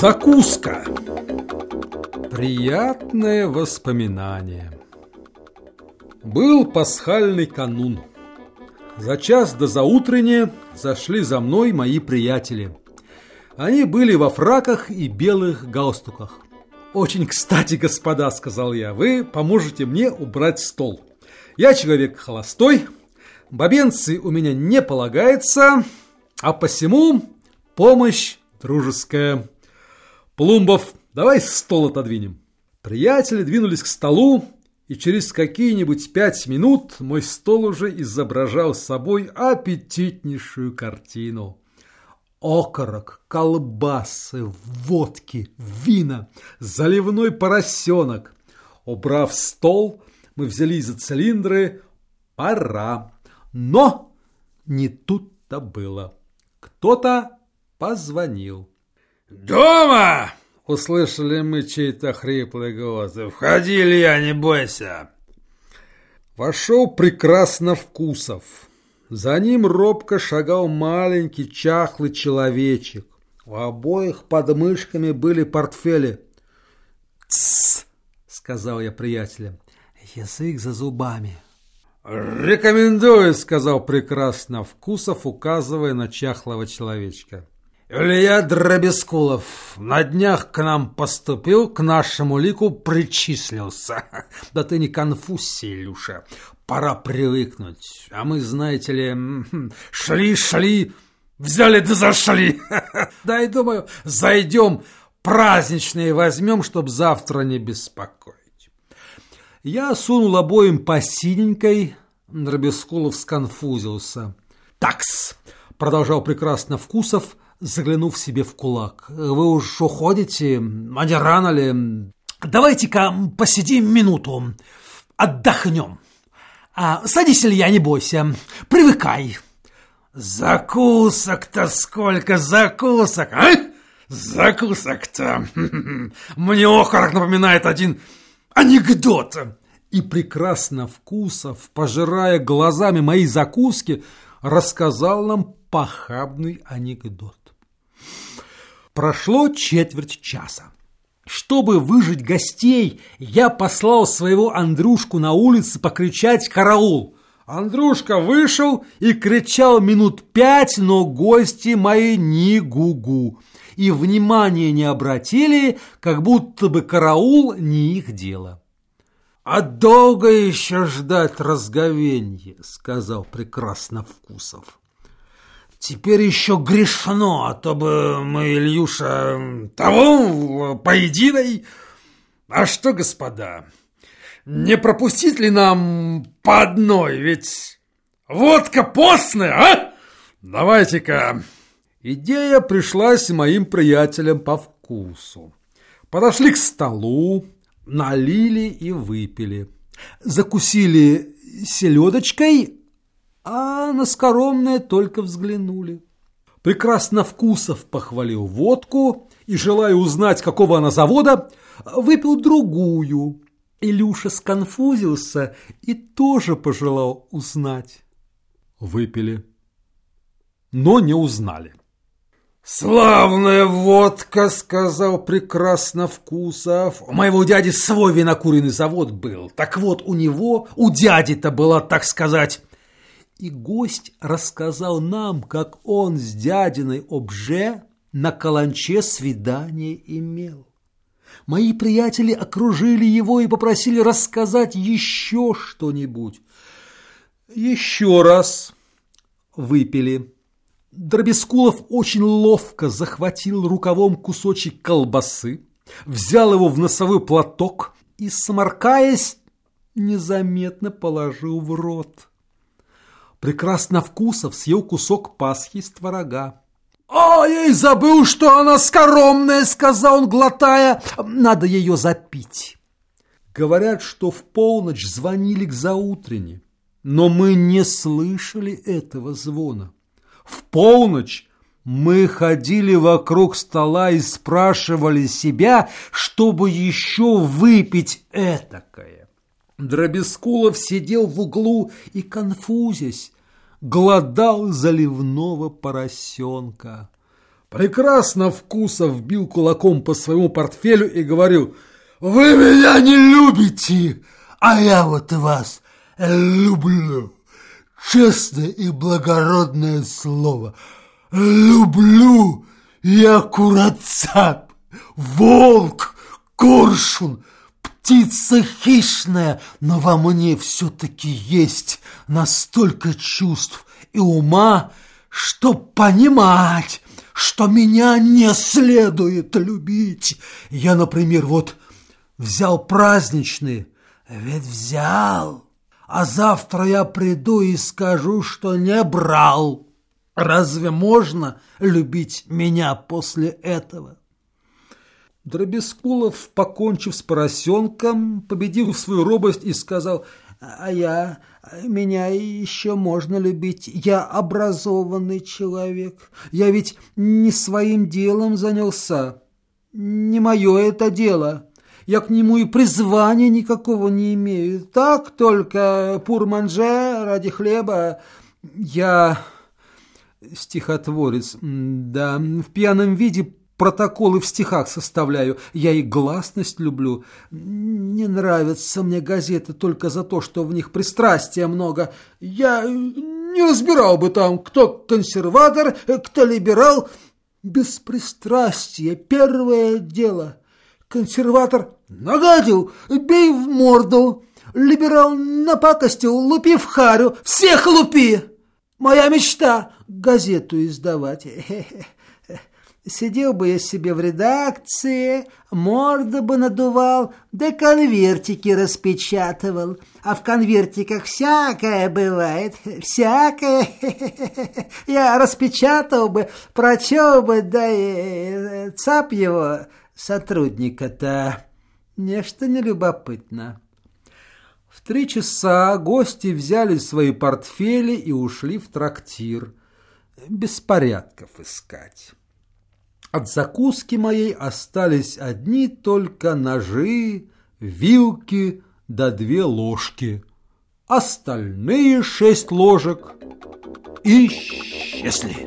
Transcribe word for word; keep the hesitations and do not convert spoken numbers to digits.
Закуска. Приятное воспоминание. Был пасхальный канун. За час до заутренне зашли за мной мои приятели. Они были во фраках и белых галстуках. «Очень кстати, господа, — сказал я, — вы поможете мне убрать стол. Я человек холостой, бабенцы у меня не полагается, а посему помощь дружеская. Плумбов, давай стол отодвинем». Приятели двинулись к столу, и через какие-нибудь пять минут мой стол уже изображал собой аппетитнейшую картину. Окорок, колбасы, водки, вина, заливной поросенок. Убрав стол, мы взялись за цилиндры. Пора. Но не тут-то было. Кто-то позвонил. «Дома!» — услышали мы чей-то хриплый голос. «Входи, Илья, не бойся!» Вошел Прекрасновкусов. За ним робко шагал маленький чахлый человечек. У обоих под мышками были портфели. «Тссс!» — сказал я приятелям. «Язык за зубами». «Рекомендую!» — сказал Прекрасновкусов, указывая на чахлого человечка. «Илья Дробескулов на днях к нам поступил, к нашему лику причислился. Да ты не конфузься, Илюша, пора привыкнуть. А мы, знаете ли, шли-шли, взяли да зашли. Да и думаю, зайдем праздничные возьмем, чтоб завтра не беспокоить». Я сунул обоим по синенькой. Дробескулов сконфузился. «Такс!» — продолжал Прекрасновкусов, заглянув себе в кулак. «Вы уж уходите? А не рано ли? Давайте-ка посидим минуту, отдохнем. А, садись, Илья, не бойся, привыкай». «Закусок-то сколько закусок, а? Закусок-то! Мне окорок напоминает один анекдот». И Прекрасновкусов, пожирая глазами мои закуски, рассказал нам похабный анекдот. Прошло четверть часа. Чтобы выжить гостей, я послал своего Андрюшку на улице покричать «караул». Андрюшка вышел и кричал минут пять, но гости мои ни гу-гу. И внимания не обратили, как будто бы караул не их дело. «А долго еще ждать разговенья?» — сказал Прекрасновкусов. «Теперь еще грешно, а то бы мы, Ильюша, того поединой. А что, господа, не пропустить ли нам по одной? Ведь водка постная, а? Давайте-ка». Идея пришлась моим приятелям по вкусу. Подошли к столу, налили и выпили. Закусили селедочкой, а на скоромное только взглянули. Прекрасновкусов похвалил водку и, желая узнать, какого она завода, выпил другую. Илюша сконфузился и тоже пожелал узнать. Выпили, но не узнали. «Славная водка!» — сказал Прекрасновкусов. «У моего дяди свой винокуренный завод был. Так вот, у него, у дяди-то была, так сказать». И гость рассказал нам, как он с дядиной обже на каланче свидание имел. Мои приятели окружили его и попросили рассказать еще что-нибудь. Еще раз выпили. Дробескулов очень ловко захватил рукавом кусочек колбасы, взял его в носовой платок и, сморкаясь, незаметно положил в рот. Прекрасновкусов съел кусок пасхи с творога. «А, я и забыл, что она скоромная!» — сказал он, глотая. «Надо ее запить». Говорят, что в полночь звонили к заутрене, но мы не слышали этого звона. В полночь мы ходили вокруг стола и спрашивали себя, чтобы еще выпить этакое. Дробескулов сидел в углу и, конфузясь, голодал заливного поросенка. Прекрасно Вкусов бил кулаком по своему портфелю и говорил: «Вы меня не любите, а я вот вас люблю. Честное и благородное слово. Люблю я курацап, волк, коршун, птица хищная, но во мне все-таки есть настолько чувств и ума, чтоб понимать, что меня не следует любить. Я, например, вот взял праздничные, ведь взял, а завтра я приду и скажу, что не брал. Разве можно любить меня после этого?» Дробескулов, покончив с поросенком, победил свою робость и сказал: «А я, меня еще можно любить. Я образованный человек. Я ведь не своим делом занялся. Не мое это дело. Я к нему и призвания никакого не имею. Так только пур-манже ради хлеба. Я стихотворец, да, в пьяном виде протоколы в стихах составляю. Я и гласность люблю. Не нравятся мне газеты только за то, что в них пристрастия много. Я не разбирал бы там, кто консерватор, кто либерал. Без пристрастия первое дело. Консерватор нагадил, бей в морду. Либерал напакостил, лупи в харю. Всех лупи! Моя мечта — газету издавать. Сидел бы я себе в редакции, морду бы надувал, да конвертики распечатывал. А в конвертиках всякое бывает, всякое. Я распечатал бы, прочел бы, да и цап его, сотрудника-то. Нечто нелюбопытно. В три часа гости взяли свои портфели и ушли в трактир беспорядков искать. От закуски моей остались одни только ножи, вилки да две ложки. Остальные шесть ложек исчезли.